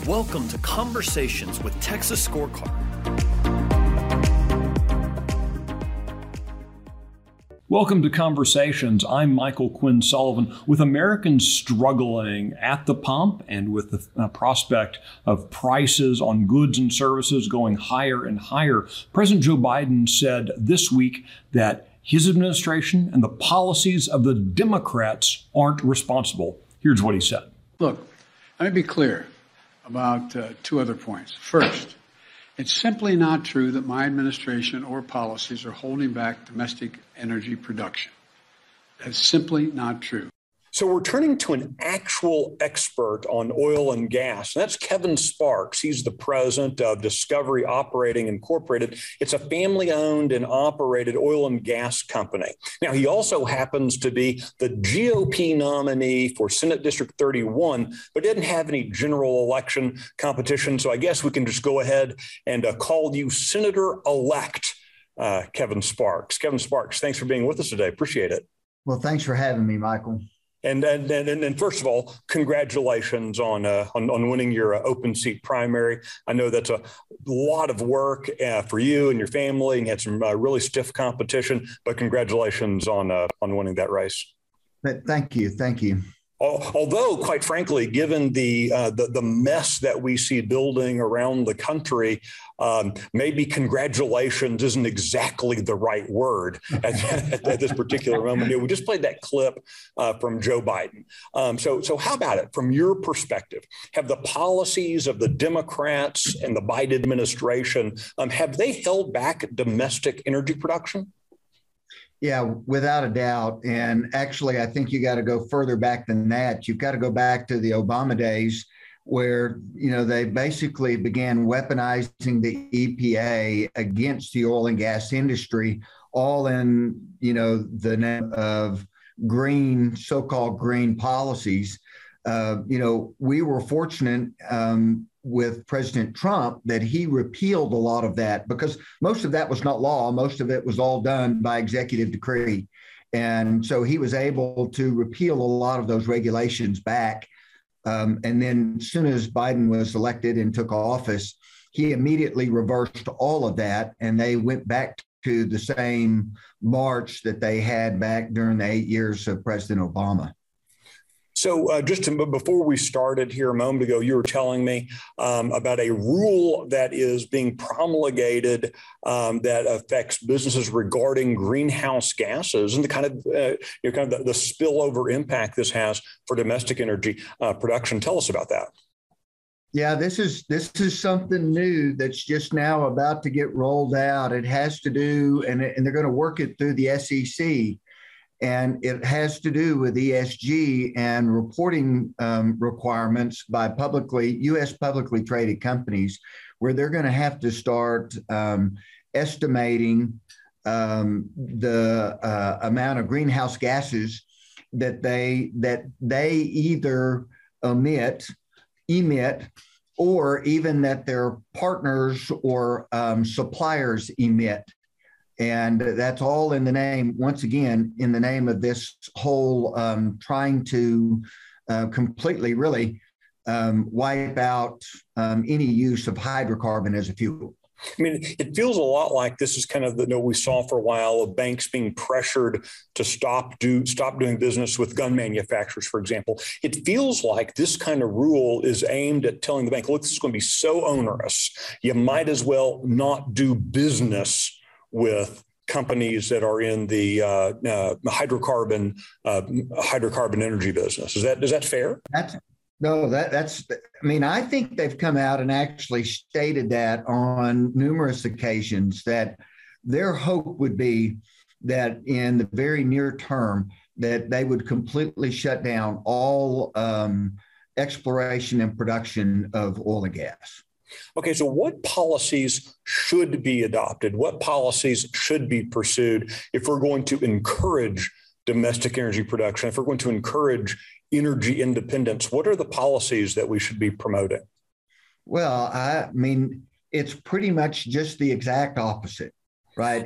Welcome to Conversations with Texas Scorecard. Welcome to Conversations. I'm Michael Quinn Sullivan. With Americans struggling at the pump and with the prospect of prices on goods and services going higher and higher, President Joe Biden said this week that his administration and the policies of the Democrats aren't responsible. Here's what he said. Look, let me be clear about two other points. First, it's simply not true that my administration or policies are holding back domestic energy production. That's simply not true. So we're turning to an actual expert on oil and gas. That's Kevin Sparks. He's the president of Discovery Operating Incorporated. It's a family-owned and operated oil and gas company. Now, he also happens to be the GOP nominee for Senate District 31, but didn't have any general election competition. So I guess we can just go ahead and call you Senator-elect Kevin Sparks. Kevin Sparks, thanks for being with us today. Appreciate it. Well, thanks for having me, Michael. And first of all, congratulations on winning your open seat primary. I know that's a lot of work for you and your family, and you had some really stiff competition. But congratulations on winning that race. Thank you. Although, quite frankly, given the mess that we see building around the country, maybe congratulations isn't exactly the right word at this particular moment. We just played that clip from Joe Biden. So how about it from your perspective? Have the policies of the Democrats and the Biden administration, have they held back domestic energy production? Yeah, without a doubt. And actually, I think you got to go further back than that. You've got to go back to the Obama days where, they basically began weaponizing the EPA against the oil and gas industry, all in, the name of green, so-called green policies. We were fortunate with President Trump that he repealed a lot of that because most of that was not law. Most of it was all done by executive decree. And so he was able to repeal a lot of those regulations back. And then as soon as Biden was elected and took office, he immediately reversed all of that. And they went back to the same march that they had back during the 8 years of President Obama. So before we started here a moment ago, you were telling me about a rule that is being promulgated that affects businesses regarding greenhouse gases and the kind of the spillover impact this has for domestic energy production. Tell us about that. Yeah, this is something new that's just now about to get rolled out. It has to do, and they're going to work it through the SEC. And it has to do with ESG and reporting requirements by U.S. publicly traded companies, where they're going to have to start estimating the amount of greenhouse gases that they either emit, or even that their partners or suppliers emit. And that's all in the name, once again, in the name of this whole trying to completely really wipe out any use of hydrocarbon as a fuel. I mean, it feels a lot like this is kind of the we saw for a while of banks being pressured to stop doing business with gun manufacturers, for example. It feels like this kind of rule is aimed at telling the bank, look, this is going to be so onerous, you might as well not do business with companies that are in the hydrocarbon energy business. Is that fair? I think they've come out and actually stated that on numerous occasions that their hope would be that in the very near term that they would completely shut down all exploration and production of oil and gas. Okay, so what policies should be adopted? What policies should be pursued if we're going to encourage domestic energy production, if we're going to encourage energy independence? What are the policies that we should be promoting? Well, it's pretty much just the exact opposite, right?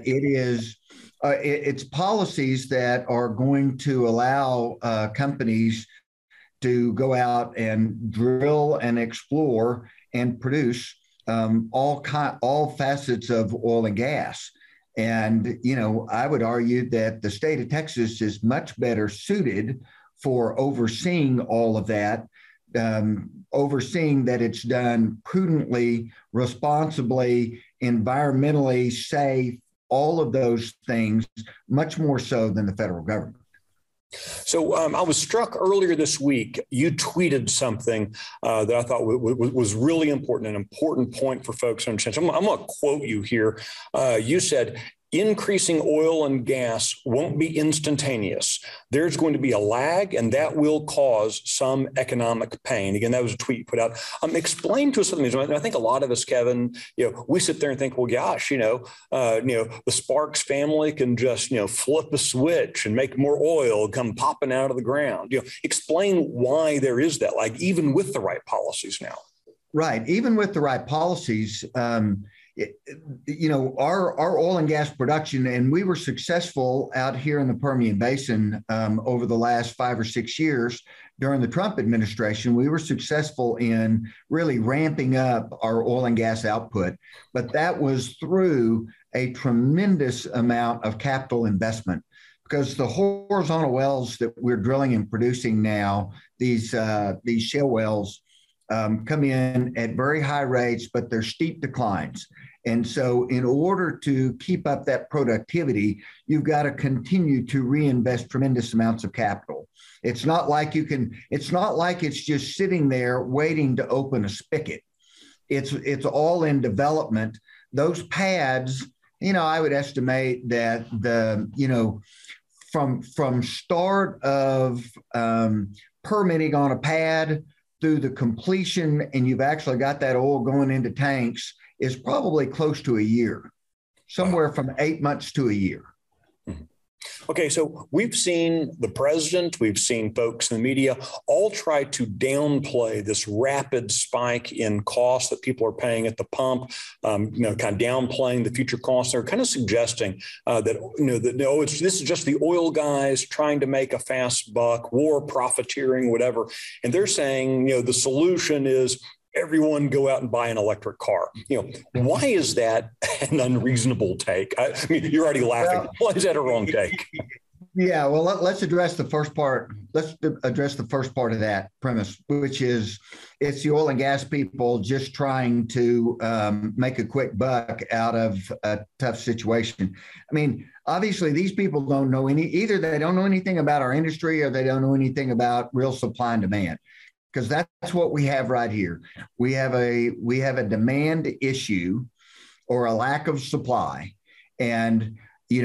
It's policies that are going to allow companies to go out and drill and explore and produce all facets of oil and gas. And, I would argue that the state of Texas is much better suited for overseeing all of that, overseeing that it's done prudently, responsibly, environmentally safe, all of those things, much more so than the federal government. So I was struck earlier this week. You tweeted something that I thought was really important, an important point for folks to understand. So I'm going to quote you here. You said, increasing oil and gas won't be instantaneous. There's going to be a lag, and that will cause some economic pain. Again, that was a tweet you put out. Explain to us something. I think a lot of us, Kevin, we sit there and think, well, gosh, the Sparks family can just, flip a switch and make more oil come popping out of the ground. Explain why there is that lag, even with the right policies now. Right. Even with the right policies, our oil and gas production, and we were successful out here in the Permian Basin over the last 5 or 6 years during the Trump administration. We were successful in really ramping up our oil and gas output, but that was through a tremendous amount of capital investment, because the horizontal wells that we're drilling and producing now, these shale wells, come in at very high rates, but they're steep declines. And so in order to keep up that productivity, you've got to continue to reinvest tremendous amounts of capital. It's not like it's just sitting there waiting to open a spigot. It's all in development. Those pads, I would estimate that from start of permitting on a pad through the completion, and you've actually got that oil going into tanks, is probably close to a year, somewhere from 8 months to a year. Okay, so we've seen the president, we've seen folks in the media all try to downplay this rapid spike in costs that people are paying at the pump, kind of downplaying the future costs. They're kind of suggesting this is just the oil guys trying to make a fast buck, war profiteering, whatever. And they're saying, the solution is everyone go out and buy an electric car. Why is that an unreasonable take? I mean, you're already laughing. Why is that a wrong take? Yeah, well, let's address the first part. Let's address the first part of that premise, which is it's the oil and gas people just trying to make a quick buck out of a tough situation. I mean, obviously, these people don't know either they don't know anything about our industry, or they don't know anything about real supply and demand. Because that's what we have right here. We have a demand issue, or a lack of supply. And,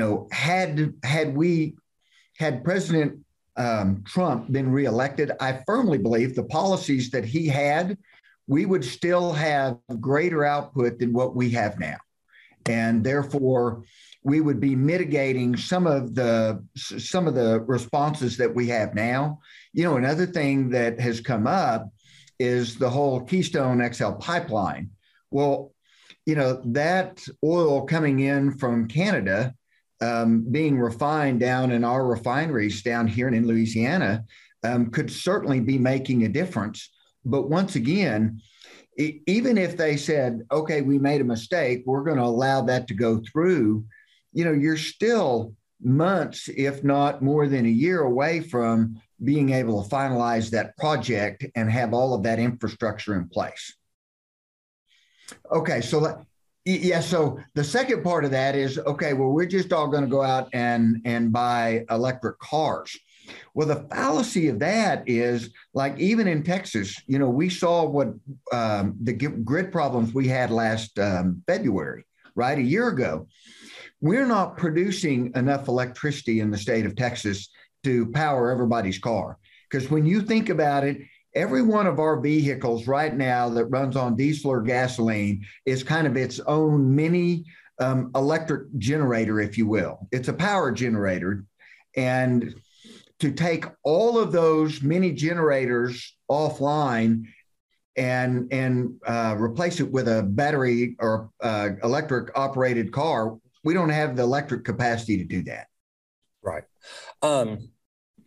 had President Trump been reelected, I firmly believe the policies that he had, we would still have greater output than what we have now. And therefore, we would be mitigating some of the responses that we have now. Another thing that has come up is the whole Keystone XL pipeline. Well, that oil coming in from Canada, being refined down in our refineries down here in Louisiana, could certainly be making a difference. But once again, even if they said, okay, we made a mistake, we're going to allow that to go through, you're still months, if not more than a year away from being able to finalize that project and have all of that infrastructure in place. Okay, so the second part of that is, okay, well, we're just all going to go out and buy electric cars. Well, the fallacy of that is, like, even in Texas, we saw what the grid problems we had last February, right, a year ago. We're not producing enough electricity in the state of Texas to power everybody's car. Because when you think about it, every one of our vehicles right now that runs on diesel or gasoline is kind of its own mini electric generator, if you will. It's a power generator. And to take all of those mini generators offline and replace it with a battery or electric operated car, we don't have the electric capacity to do that. Right.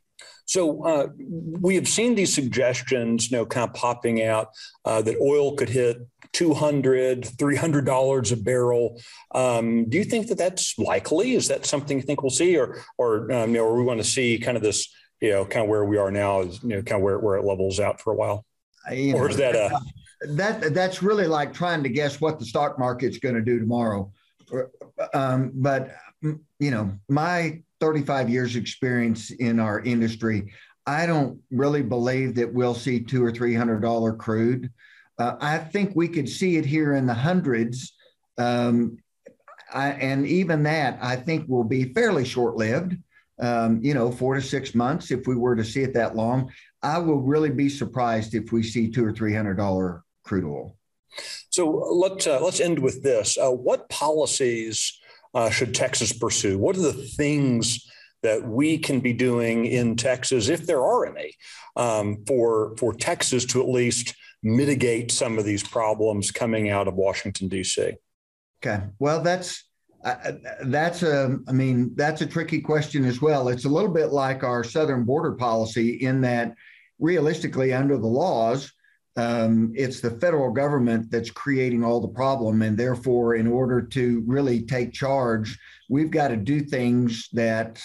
So we have seen these suggestions, kind of popping out that oil could hit $200, $300 a barrel. Do you think that that's likely? Is that something you think we'll see, or we want to see kind of this, kind of where we are now is, kind of where it levels out for a while? Or is that that's really like trying to guess what the stock market's going to do tomorrow. But my 35 years experience in our industry, I don't really believe that we'll see $200 or $300 crude. I think we could see it here in the hundreds. And even that, I think, will be fairly short-lived, 4 to 6 months if we were to see it that long. I will really be surprised if we see $200 or $300 crude oil. So let's end with this. What policies should Texas pursue? What are the things that we can be doing in Texas, if there are any, for Texas to at least mitigate some of these problems coming out of Washington, D.C.? Okay. Well, that's a tricky question as well. It's a little bit like our southern border policy in that realistically, under the laws, it's the federal government that's creating all the problem. And therefore, in order to really take charge, we've got to do things that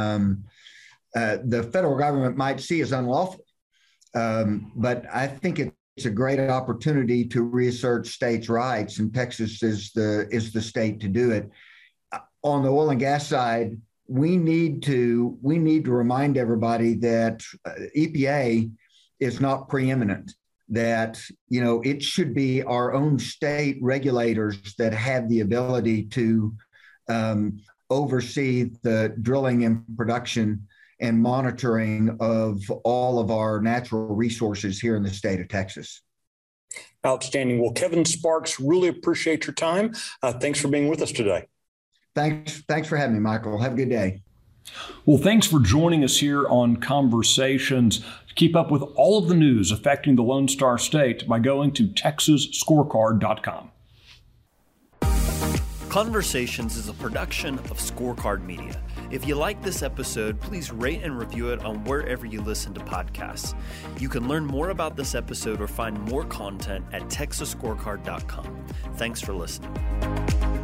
the federal government might see as unlawful. But I think it's a great opportunity to reassert states' rights, and Texas is the state to do it. On the oil and gas side, we need to remind everybody that EPA is not preeminent, that it should be our own state regulators that have the ability to oversee the drilling and production and monitoring of all of our natural resources here in the state of Texas. Outstanding. Well, Kevin Sparks, really appreciate your time. Thanks for being with us today. Thanks for having me, Michael. Have a good day. Well, thanks for joining us here on Conversations. Keep up with all of the news affecting the Lone Star State by going to TexasScorecard.com. Conversations is a production of Scorecard Media. If you like this episode, please rate and review it on wherever you listen to podcasts. You can learn more about this episode or find more content at TexasScorecard.com. Thanks for listening.